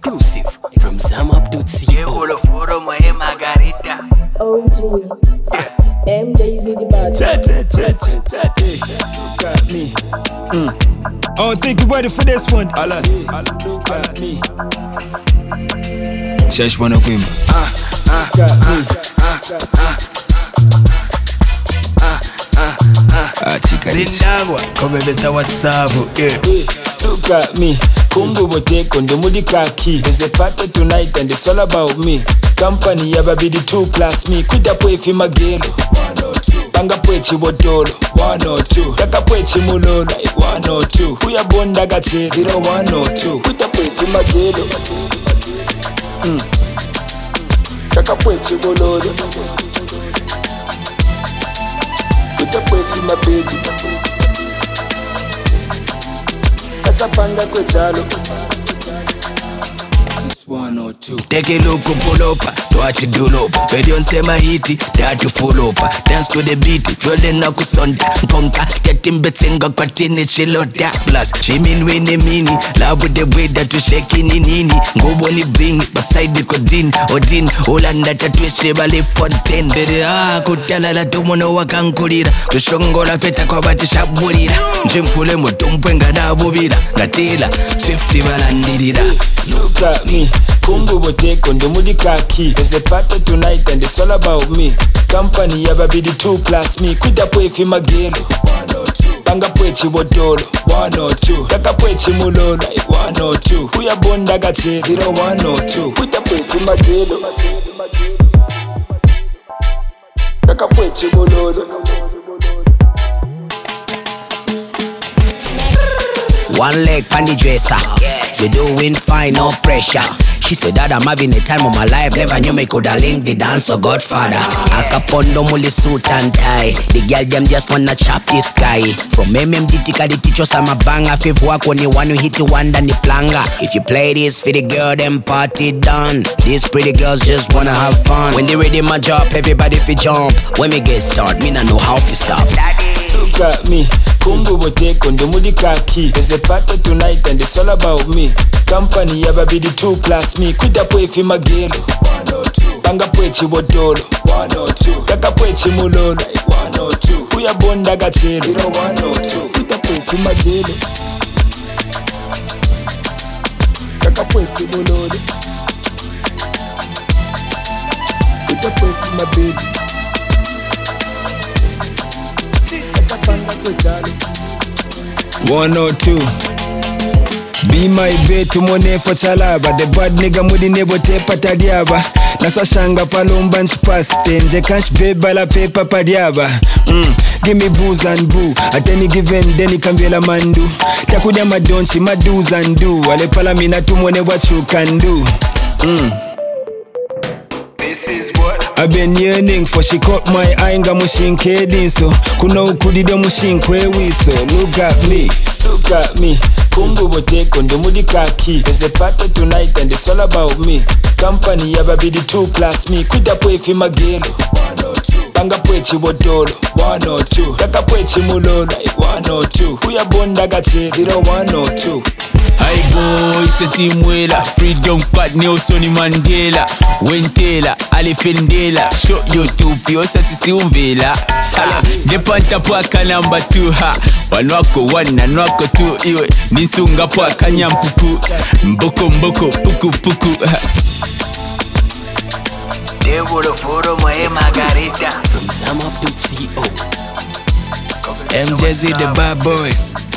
Exclusive from ZamUp.co. OG. MJZ the bad. Got me. I don't think you ready for this one. Look at me. Shesh wanna win. Got me. Zindagwa, come Mr. WhatsApp. Look at me. Kumbu boteko ndo mudi kaki. There's a party tonight and it's all about me. Company yaba be the 2 plus me. Kuda pwe fi magelo 1 or 2. Banga pwe chibotolo 1 or 2. Kaka pwe chimulolo 1 or 2. Kuya bonda gache 0 1 or 2. Kuda pwe fi magelo Kaka pwe chimulolo Kuda pwe fi mabebi Kasa panga kwe chalo 1 or 2. Take a look, pull up, watch it do up. Ready on sema hiti, that to follow up. Dance to the beat, rolling na kusonda. Konka, get him betinga kwa tini chilota. Plus, she mean winnie mini. Love with the way that you shaking in nini. Ngobo ni bling, beside the kodin. Odin, Olanda tatwishe bali fontaine. Bede kutala la tumono wakankulira. Tushongola peta kwa bati shaburira. Njimfule mutumpwenga na bubira. Gatila, Swifty balandirira. Look at me. Kumbu boteko ndo mudi kaki. There's a party tonight and it's all about me. Company yaba be the 2 plus me. Kuda pwe fi magelo 1 or 2. Banga pwe chibotolo 1 or 2. Kaka pwe chimulolo 1 or 2. Kuya bonda gache 0 1 or 2. Kuda pwe fi magelo Kaka pwe chimulolo. One leg pan the dresser. You doing fine, no pressure. She said that I'm having the time of my life. Never knew me coulda link the dance or Godfather. Akapondo muli suit and tie. The girl them just wanna chop this guy. From MMD tika the teachers I'm a banger. Fifth work when you want to hit the one than the planga. If you play this for the girl, then party done. These pretty girls just wanna have fun. When they ready my job, everybody fi jump. When me get start, me not know how to stop. Look at me. Kumbu boteko ndo mudi kaki. There's a party tonight and it's all about me. Company yaba be the 2 plus me. Kuda pwe fi magelo 1 or 2. Banga pwe chibotolo 1 or 2. Kaka pwe chimulolo 1 or 2. Kuya bonda gache 0 1 or 2. Kuda pwe fi magelo Kaka pwe chimulolo Kuda pwe fi mabebi Kasa panga kwe chalo 1 or 2. Be my babe tumone for chalaba. The bad nigga mudi nebo te patadiaba. Nasa shanga palomba nchpaste. Nje cash babe la pepa padiaba. Give me booze and boo. At any given deni kambela mandu. Takudia madonchi mado's and do. Ale pala mina tumone what you can do. This is what I've been yearning for. She caught my eye nga mushinke dinso. Kuna ukudido mushinkwe wiso. Look at me, look at me. Kumbu boteko ndo mudi kaki. There's a party tonight and it's all about me. Company yaba be the 2 plus me. Kuda pwe fi magelo 1 or 2. Banga pwe chibotolo 1 or 2. Kaka pwe chimulolo 1 or 2. Kuya bonda gache 0 1 or 2. Hi boy, it's the team Wela. Freedom Pat Nelson Mandela. Wentela, Alifendela. Show YouTube, yo satisi umvela. Depanta pwaka number 2 ha. Wanwako 1 na nwako 2 iwe. Nisunga pwaka nyampuku. Mboko mboko puku puku ha. Devolo foro moe margarita from ZamUp.co. MJZ the bad boy.